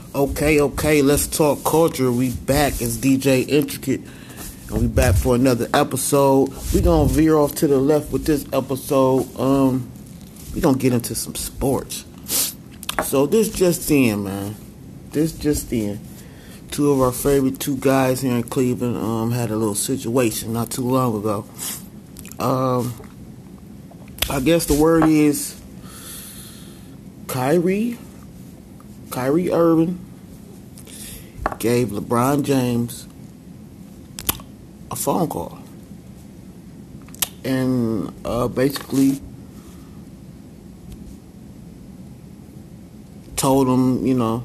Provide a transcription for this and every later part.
Okay, let's talk culture. We back as DJ Intricate, and we back for another episode. We gonna veer off to the left with this episode. We gonna get into some sports. So this just in, man. This just in. Two of our favorite two guys here in Cleveland had a little situation not too long ago. I guess the word is Kyrie Irving gave LeBron James a phone call and basically told him,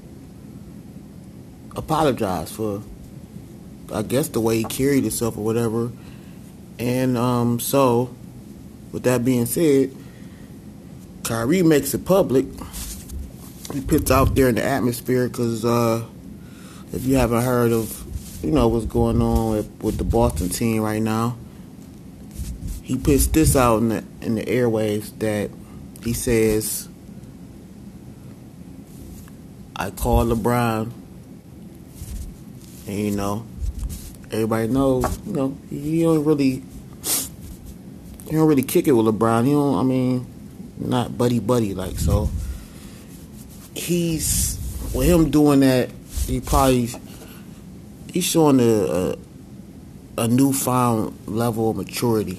apologize for, I guess, the way he carried himself or whatever. And so, with that being said, Kyrie makes it public. He puts out there in the atmosphere because if you haven't heard of, what's going on with the Boston team right now, he puts this out in the airwaves that he says, I called LeBron, and everybody knows, he don't really kick it with LeBron. Not buddy like. So with him doing that, he's showing a newfound level of maturity,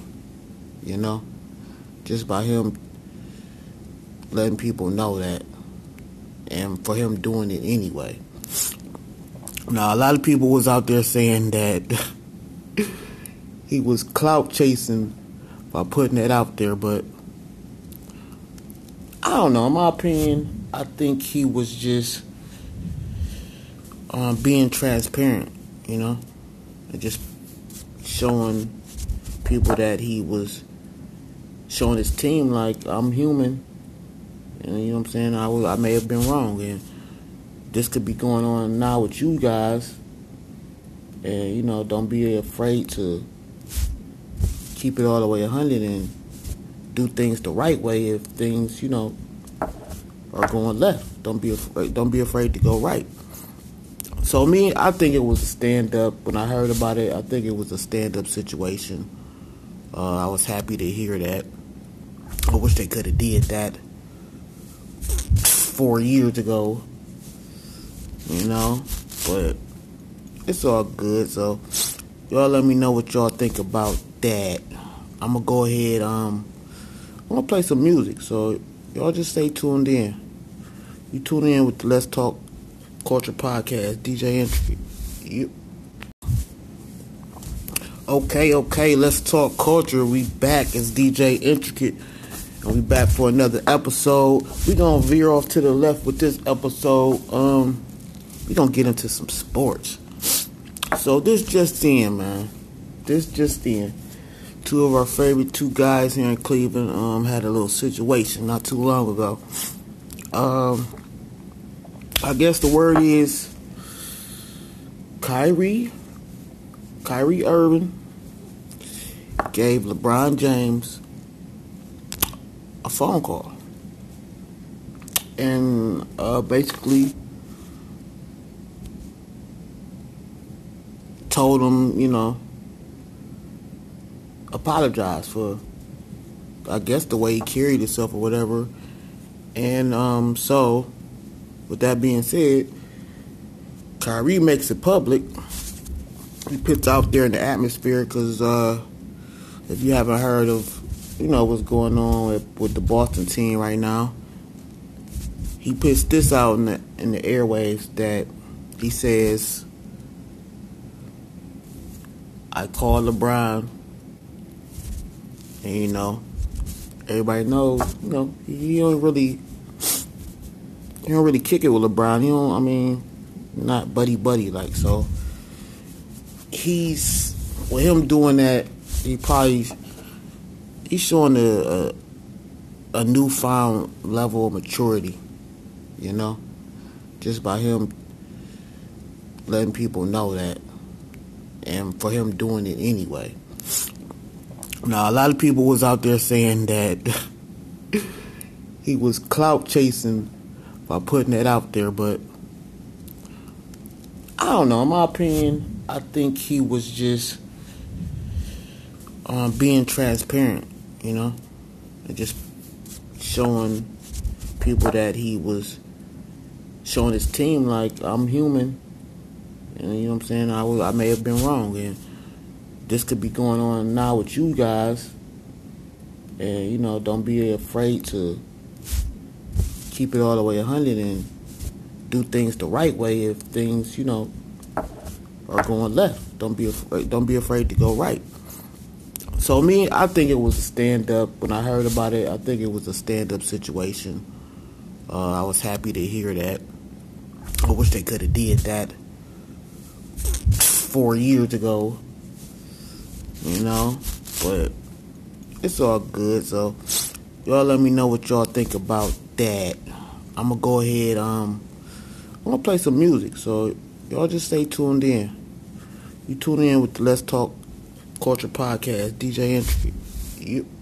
just by him letting people know that, and for him doing it anyway. Now, a lot of people was out there saying that he was clout chasing by putting it out there, but I don't know. In my opinion, I think he was just being transparent, and just showing people that he was showing his team like, I'm human, and you know what I'm saying, I may have been wrong, and this could be going on now with you guys, and don't be afraid to keep it all the way 100 and do things the right way if things, are going left. Don't be afraid to go right. So I think it was a stand-up. When I heard about it, I think it was a stand-up situation. I was happy to hear that. I wish they could have did that 4 years ago, but it's all good. So y'all let me know what y'all think about that. I'm gonna go ahead. I'm gonna play some music, so y'all just stay tuned in. You tune in with the Let's Talk Culture podcast, DJ Intricate. Yep. Okay, let's talk culture. We back as DJ Intricate, and we back for another episode. We gonna veer off to the left with this episode. We gonna get into some sports. So this just in, man. This just in. Two of our favorite two guys here in Cleveland had a little situation not too long ago. I guess the word is Kyrie Irving gave LeBron James a phone call and basically told him, apologize for, I guess, the way he carried himself or whatever. And so, with that being said, Kyrie makes it public. He puts out there in the atmosphere because if you haven't heard of, what's going on with the Boston team right now, he puts this out in the airwaves that he says, I called LeBron, and everybody knows, he don't really kick it with LeBron. Not buddy like. So with him doing that, he's showing a newfound level of maturity, just by him letting people know that, and for him doing it anyway. Now, a lot of people was out there saying that he was clout chasing by putting it out there, but don't know. In my opinion, I think he was just being transparent, and just showing people that he was showing his team like I'm human, and you know what I'm saying. I may have been wrong, and this could be going on now with you guys, and don't be afraid to keep it all the way 100 and do things the right way if things are going left. Don't be afraid to go right. So me, I think it was a stand-up. When I heard about it, I think it was a stand-up situation. I was happy to hear that. I wish they could have did that 4 years ago, but it's all good. So y'all let me know what y'all think about that. I'm going to go ahead, I'm going to play some music, so y'all just stay tuned in. You tune in with the Let's Talk Culture Podcast, DJ Entry.